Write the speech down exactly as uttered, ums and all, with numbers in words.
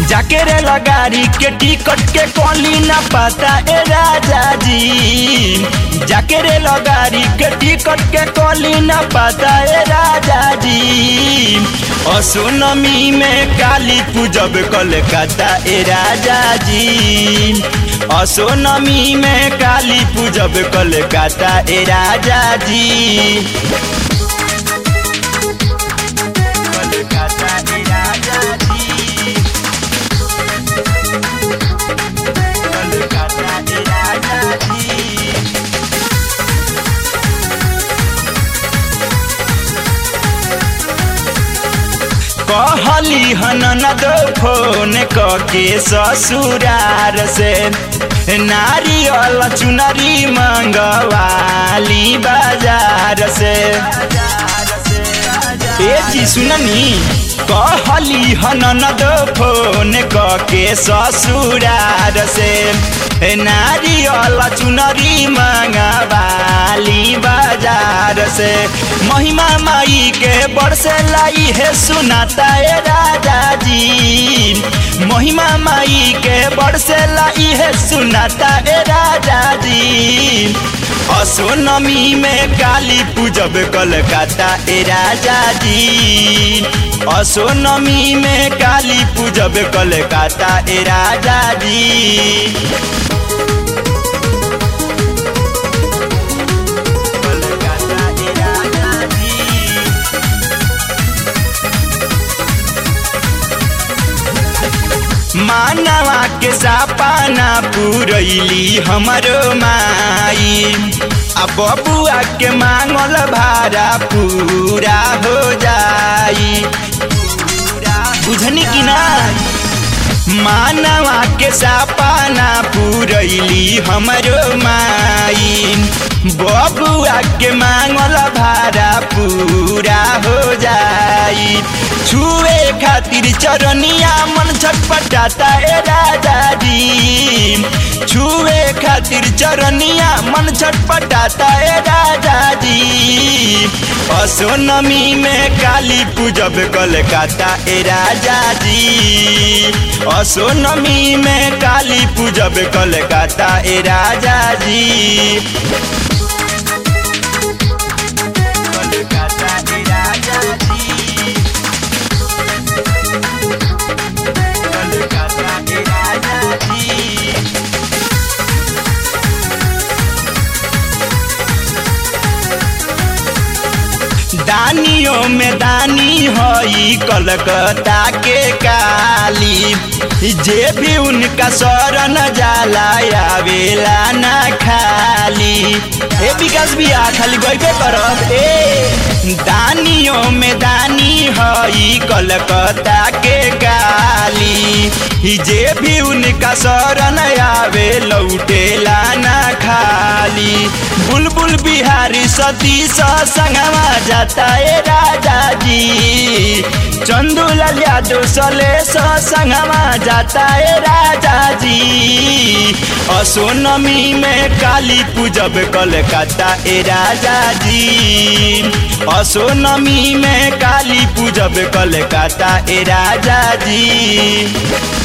जाके रे लगारी के टिकट के कॉली ना पता ए राजा जी। जाके रे लगारी के टिकट के कॉली ना पता ए राजा जी। असोनमी में काली पूजब कलकत्ता ए राजा जी। असोनमी में काली पूजब कलकत्ता ए राजा जी। कलकत्ता ए राजा जी। कलकत्ता ए राजा जी। कहली हन न दो फोन के ससुरार से नारियल चुनरी मंगवाली बाजार से। ए जी सुननी कहली हन न दो फोन के ससुरार से नारियल चुनरी मंगवाली बाजार से। महिमा माई के बरसे लाई है सुनाता ए राजा जी। महिमा माई के बरसे लाई है सुनाता ए राजा जी। असोनमी में काली पूजब कलकत्ता ए राजा जी। असोनमी में काली पूजब कलकत्ता ए राजा जी। मानवा के सपना पूरैली हमरो माई। अब बबुआ के मांगल भाड़ा पूरा हो जाई। बुझनी कि ना मानवा के सपना पूरैली हमरो माई। बबुआ के मांगल भाड़ा पूरा हो जाई। छुए खातिर चरनिया मन छटपटाता ए राजा जी। छुए खातिर चरनिया मन छटपटाता ए राजा जी। असोनमी में काली पूजब कलकत्ता ए राजा जी। असोनमी में काली पूजब कलकत्ता ए राजा जी। कलकत्ता ए राजा जी। कलकत्ता ए राजा जी। दानियों में दानी हई कलकत्ता के काली। जे भी उनका शरण जाला आवेला ना खाली। ए विकास भी आ खाली गइबे करब। ए दानियों में दानी हई कलकत्ता के काली। जे भी उनका शरण आवे लौटेला ना खाली। बुलबुल बिहारी सतीश संगवा जाता ए राजा जी। चंदूलाल यादव सलेश संगवा जाता ए राजा जी। असोनमी में काली पूजब कलकत्ता ए राजा जी। असोनमी में काली पूजब कलकत्ता ए राजा जी।